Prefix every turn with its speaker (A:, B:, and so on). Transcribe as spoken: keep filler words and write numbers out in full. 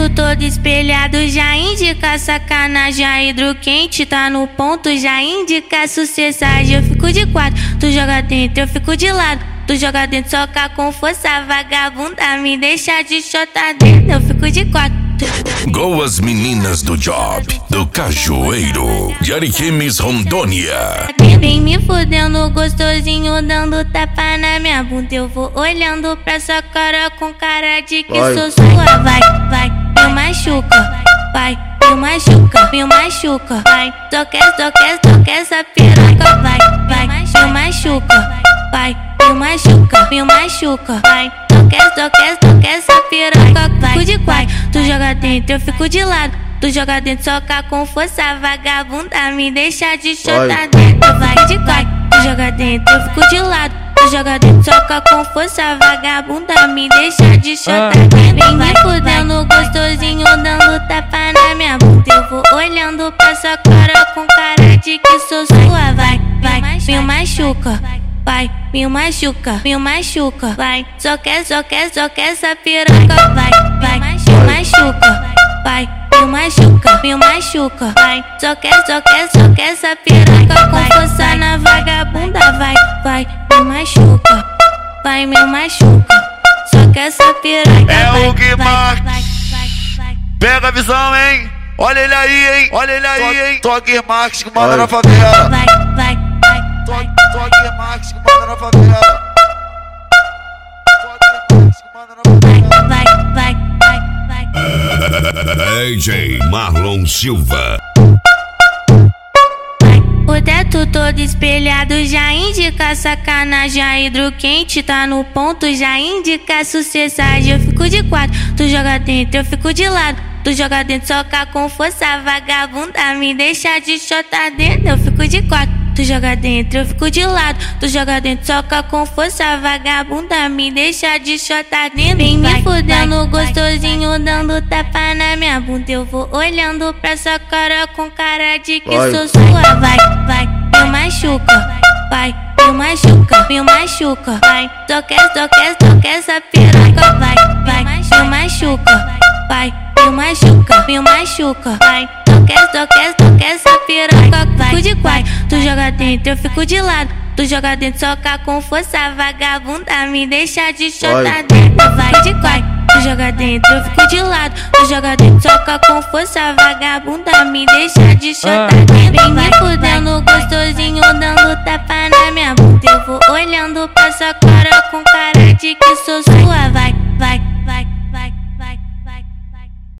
A: teto todo espelhado já indica sacanagem. A hidroquente tá no ponto, já indica sucessagem. Eu fico de quatro, tu joga dentro, eu fico de lado. Tu joga dentro, soca com força, vagabunda, me deixa de chotar dentro. Eu fico de quatro.
B: Goas Meninas do Job, do Cajueiro, de Ariquemes, Rondônia.
A: Vem me fudendo gostosinho, dando tapa na minha bunda. Eu vou olhando pra sua cara com cara de que
C: vai.
A: Sou sua. Vai, vai, me machuca. Vai, me machuca, me machuca. Vai, toque, toque, toque essa piroca. Vai, vai, me machuca. Vai, me machuca, me machuca. Vai, toque, toque, toque essa piroca. Vai, fico de quatro, tu joga dentro, eu fico de lado. Tu joga dentro, soca com força, vagabunda, me deixa de chotar dentro. Vai de quatro, tu joga dentro, eu fico de lado. Tu joga dentro, soca com força, vagabunda, me deixa de chotar dentro. Vem me fudendo gostosinho, dando tapa na minha bunda. Eu vou olhando pra sua cara com cara de que sou sua. Vai, vai, me machuca. Vai, me machuca, me machuca. Vai, só quer, só quer, só quer essa piroca. Vai, vai, me machuca. Vai, me machuca, me machuca. Vai, só quer, só quer, só quer essa piroca. Com força na vagabunda. Vai, vai, me machuca. Vai, me machuca. Só quer essa piroca.
C: É
A: vai,
C: o Gui
A: vai,
C: Marques.
A: vai, vai, vai.
C: Pega a visão, hein? Olha ele aí, hein? Olha ele aí, hein? Toque Marques que manda na favela.
A: Vai, vai, vai.
C: Toque, toque Marques que manda na favela. Toque Marques que manda na favela.
A: Vai, vai, vai, vai.
B: D J Marlon Silva.
A: O teto todo espelhado já indica sacanagem. A hidroquente tá no ponto, já indica sucessagem. Eu fico de quatro, tu joga dentro, eu fico de lado. Tu joga dentro, soca com força, vagabunda, me deixa de chotar dentro. Eu fico de quatro, tu joga dentro, eu fico de lado. Tu joga dentro, soca com força, vagabunda, me deixa de chotar dentro. Vem me fudendo gostosinho, dando tapa na minha bunda. Eu vou olhando pra sua cara com cara de que
C: vai.
A: Sou sua. Vai, vai, me machuca. Vai, me machuca, me machuca. Vai, toque, toque, toque essa piroca. Vai, vai, me machuca. Vai, me machuca, me machuca. Vai, toque, toque, toque essa piroca. Vai, fico de quatro, tu joga dentro, eu fico de lado. Tu joga dentro, soca com força, vagabunda, me deixa de chotar dentro. Vai de quatro, tu joga dentro, eu fico de lado. Tu joga dentro, soca com força, vagabunda, me deixa de chotar dentro. Vem me fudendo gostosinho, dando tapa na minha bunda. Eu vou olhando pra sua cara com cara de que sou sua. Vai, vai.